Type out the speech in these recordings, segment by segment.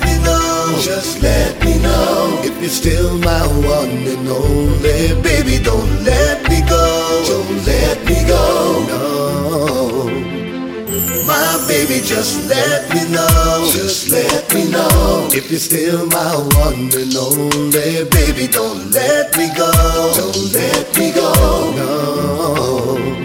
me know, just let me know if you're still my one and only. Baby, don't let me go, don't let me go, no. My baby, just let me know, just let me know if you're still my one and only. Baby, don't let me go, don't let me go, no.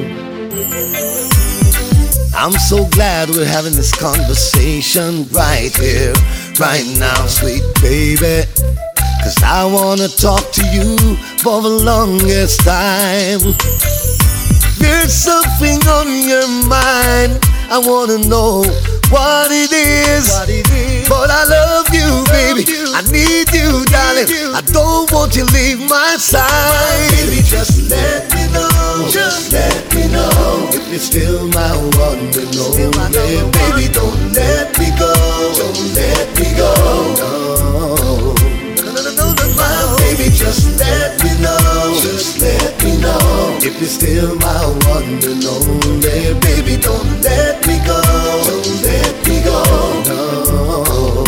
I'm so glad we're having this conversation right here, right now, sweet baby. 'Cause I wanna talk to you for the longest time. There's something on your mind, I wanna know what it is. But I love you, baby, I need you, darling, I don't want you to leave my side. Baby, just let me know, just let me know if you're still my one and only. Baby, don't let me go, don't let me go, no. My baby, just let me know, just let me know if you're still my one and only. Baby, don't let me go, don't let me go, no.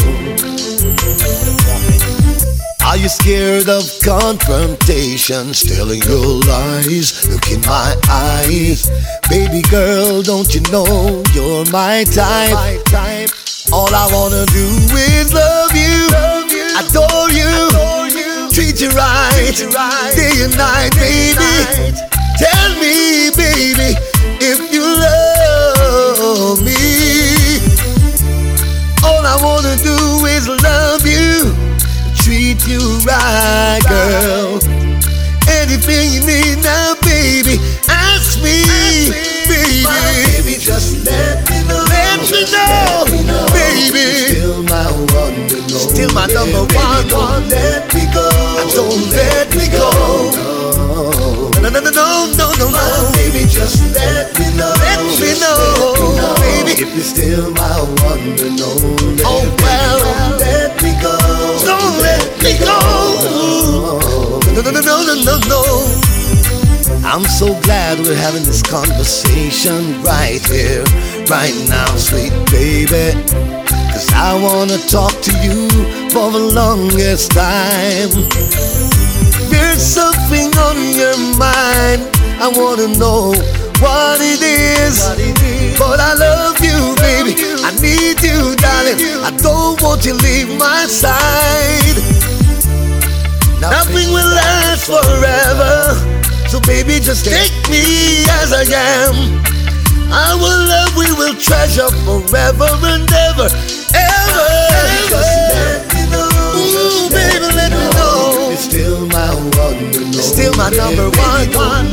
Are you scared of confrontation? Still in your lies, look in my eyes. Baby girl, don't you know you're my type? All I wanna do is love you, adore you, treat you right, day and night, baby. Tell me, baby, if you love me. All I wanna do is love you, treat you right, girl. Anything you need now, baby, ask me, baby. My baby, just let me know, let me know, baby. Still my one and only, still my number one. Don't let me go, don't let me go, no, no, no, no, no, no, no. My baby, just let me know, baby, if you're still my one and only. Oh well, don't let me go, don't let me go, no, no, no, no, no, no, no. I'm so glad we're having this conversation right here, right now, sweet baby. 'Cause I wanna talk to you for the longest time. There's something on your mind, I wanna know what it is. But I love you, baby, I need you, darling, I don't want you to leave my side. Nothing will last forever, so baby, just take me as I am. Our love we will treasure forever and ever, ever. Just let me know, ooh, baby, let me know. You're still my one and only. Still my number one.